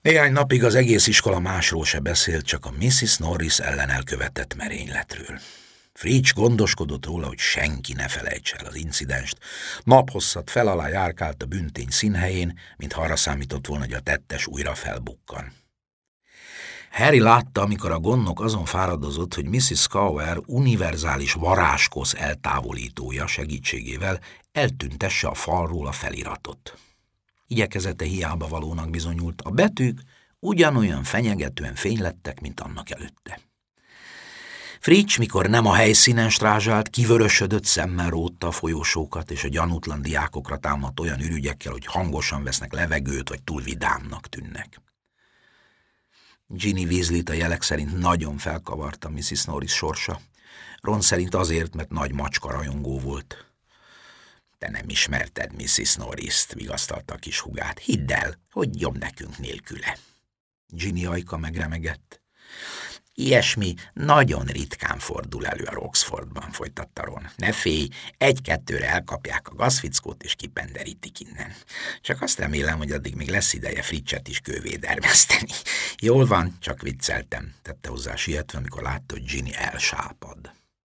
Néhány napig az egész iskola másról se beszélt, csak a Mrs. Norris ellen elkövetett merényletről. Fritz gondoskodott róla, hogy senki ne felejtse el az incidenst. Naphosszat fel alá járkált a bűntény színhelyén, mintha arra számított volna, hogy a tettes újra felbukkan. Harry látta, amikor a gondnok azon fáradozott, hogy Mrs. Scower univerzális varázskosz eltávolítója segítségével eltüntesse a falról a feliratot. Igyekezete hiába valónak bizonyult, a betűk ugyanolyan fenyegetően fénylettek, mint annak előtte. Fritz, mikor nem a helyszínen strázsált, kivörösödött szemmel rótta a folyosókat, és a gyanútlan diákokra támadt olyan ürügyekkel, hogy hangosan vesznek levegőt, vagy túl vidámnak tűnnek. Ginny Weasleyt a jelek szerint nagyon felkavarta Mrs. Norris sorsa. Ron szerint azért, mert nagy macska rajongó volt. Te nem ismerted Mrs. Norrist, vigasztalta a kis hugát. Hidd el, hogy jobb nekünk nélküle. Ginny ajka megremegett. Ilyesmi nagyon ritkán fordul elő a Roxfordban, folytatta Ron. Ne félj, egy-kettőre elkapják a gazfickót és kipenderítik innen. Csak azt remélem, hogy addig még lesz ideje Fritzet is kővédermeszteni. Jól van, csak vicceltem, tette hozzá sietve, amikor látta, hogy Ginny elsápad.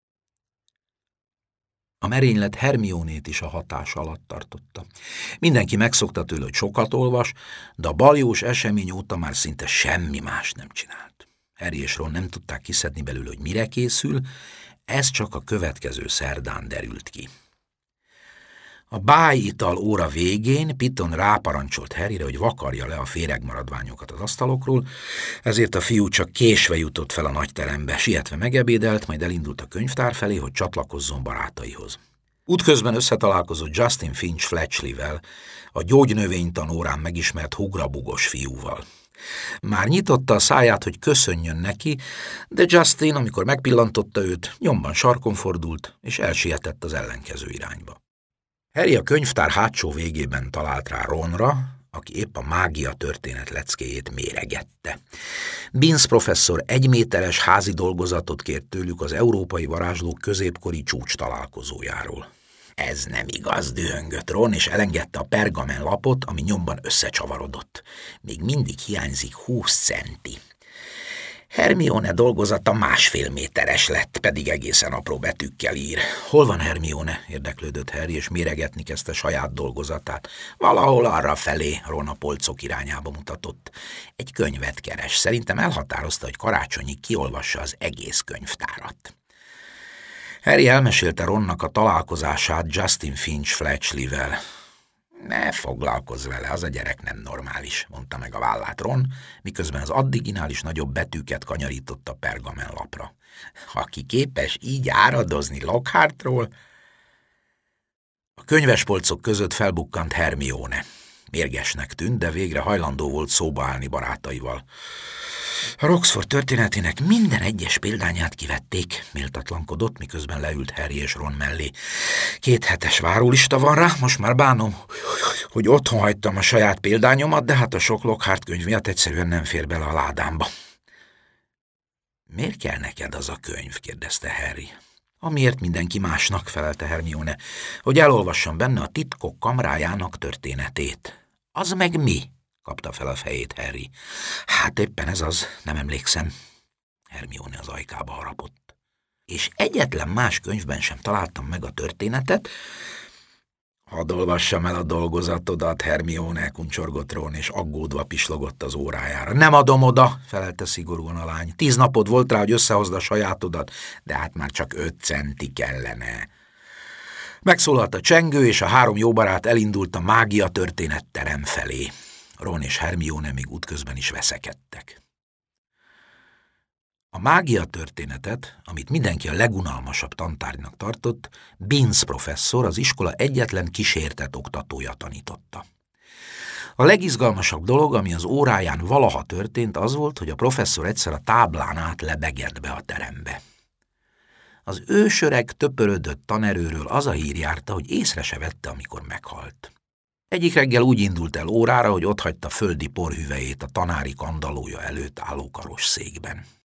A merénylet Hermionét is a hatása alatt tartotta. Mindenki megszokta tőle, hogy sokat olvas, de a baljós esemény óta már szinte semmi más nem csinált. Harry és Ron nem tudták kiszedni belőle, hogy mire készül, ez csak a következő szerdán derült ki. A bájital óra végén Piton ráparancsolt Harryre, hogy vakarja le a féregmaradványokat az asztalokról, ezért a fiú csak késve jutott fel a nagyterembe, sietve megebédelt, majd elindult a könyvtár felé, hogy csatlakozzon barátaihoz. Útközben összetalálkozott Justin Finch Fletchleyvel, a gyógynövénytan órán megismert hugrabugos fiúval. Már nyitotta a száját, hogy köszönjön neki, de Justin, amikor megpillantotta őt, nyomban sarkon fordult, és elsietett az ellenkező irányba. Harry a könyvtár hátsó végében talált rá Ronra, aki épp a mágia történet leckéjét méregette. Binns professzor 1 méteres házi dolgozatot kért tőlük az európai varázslók középkori csúcs találkozójáról. Ez nem igaz, dühöngött Ron, és elengedte a pergamen lapot, ami nyomban összecsavarodott. Még mindig hiányzik 20 centi. Hermione dolgozata 1,5 méteres lett, pedig egészen apró betűkkel ír. Hol van Hermione? Érdeklődött Harry, és méregetni kezdte saját dolgozatát. Valahol arra felé, Ron a polcok irányába mutatott. Egy könyvet keres. Szerintem elhatározta, hogy karácsonyig kiolvassa az egész könyvtárat. Harry elmesélte Ronnak a találkozását Justin Finch Fletchleyvel. Ne foglalkozz vele, az a gyerek nem normális, mondta meg a vállát Ron, miközben az addiginál is nagyobb betűket kanyarított a pergamenlapra. Aki képes így áradozni Lockhartról? A könyvespolcok között felbukkant Hermione. Mérgesnek tűnt, de végre hajlandó volt szóba állni barátaival. A Roxford történetének minden egyes példányát kivették, méltatlankodott, miközben leült Harry és Ron mellé. 2 hetes várólista van rá, most már bánom, hogy otthon hagytam a saját példányomat, de hát a sok Lockhart könyv miatt egyszerűen nem fér bele a ládámba. Miért kell neked az a könyv? kérdezte Harry. Amiért mindenki másnak, felelte Hermione, hogy elolvassam benne a titkok kamrájának történetét. Az meg mi? Kapta fel a fejét Harry. Hát éppen ez az, nem emlékszem. Hermione az ajkába harapott. És egyetlen más könyvben sem találtam meg a történetet. Hadd olvassam el a dolgozatodat, Hermione, kuncsorgott Ron, és aggódva pislogott az órájára. Nem adom oda, felelte szigorúan a lány. 10 napod volt rá, hogy összehozd a sajátodat, de hát már csak 5 centi kellene. Megszólalt a csengő, és a 3 jó barát elindult a mágia történet terem felé. Ron és Hermione még útközben is veszekedtek. A mágia történetet, amit mindenki a legunalmasabb tantárgynak tartott, Binns professzor, az iskola egyetlen kísértett oktatója tanította. A legizgalmasabb dolog, ami az óráján valaha történt, az volt, hogy a professzor egyszer a táblán át lebegett be a terembe. Az ősöreg, töpörödött tanerőről az a hír járta, hogy észre se vette, amikor meghalt. Egyik reggel úgy indult el órára, hogy otthagyta földi porhüvelyét a tanári kandallója előtt álló karosszékben.